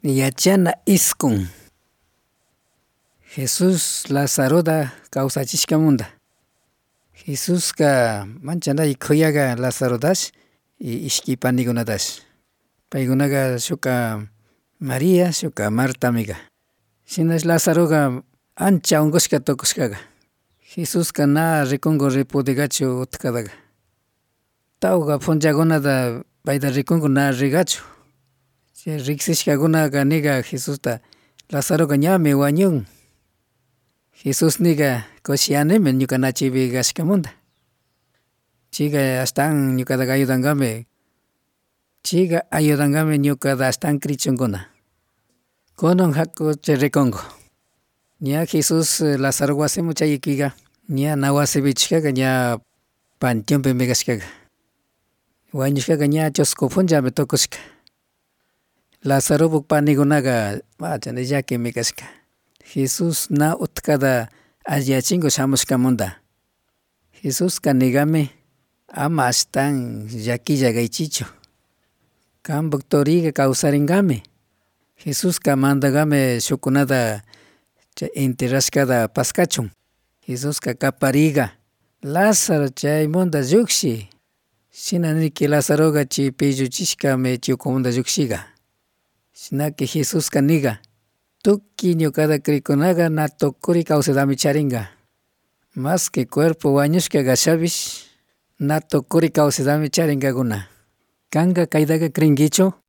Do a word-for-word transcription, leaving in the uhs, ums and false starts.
Yachana iskun Jesus Lazaroda kawsachishkamunda. Jesuska manchanay kuyaga Lazarodash y ishki panikunatash. Paykunaga shukka María, shukka Martamiga. Shinash Lazaroga ancha unkushka tukushkaga. Jesuska na rikungu ripudigachu utkadaga. Tawka punchakunata payta rikungu na rigachu. Chay riksishkakunaga niga Jesusta Lazaroga ñami wañun. Jesus niga kushianimi ñuka nachipi kashkamunda. Chayka ashtan ñukata ayudankami. Chayka ayudankami ñukata ashtan krichunkuna. Kunan haku chay rikunku. Ña Jesus Lazaro wasimun chayakika ña na wasipi kashka ña panteonpi kashkaga. Wañushkaka ña chusku punllami tukushka. Lazaropuk panikunaka machana llakimi kashka. Jesus na utkata alliachinku shamushkamunda. Jesuska nigami ama ashtan llakilla kaychichu. Kanpak turika kawsarinkami. Jesuska mantakami shukkunata chay enterrashkata paskachun. Jesuska kaparika Lazaro chaymanta llukshin. Shina niki Lazaroka chay pilluchishkami chay ukumanta llukshika. Shinaki Jesuska niga tukuy ñukata kriykunaka na tukuri kawsaytami charinka. Maski cuerpo wañushka kashapish na tukuri kawsaytami charinkakuna. ¿Kanka kaytaka krinkichu?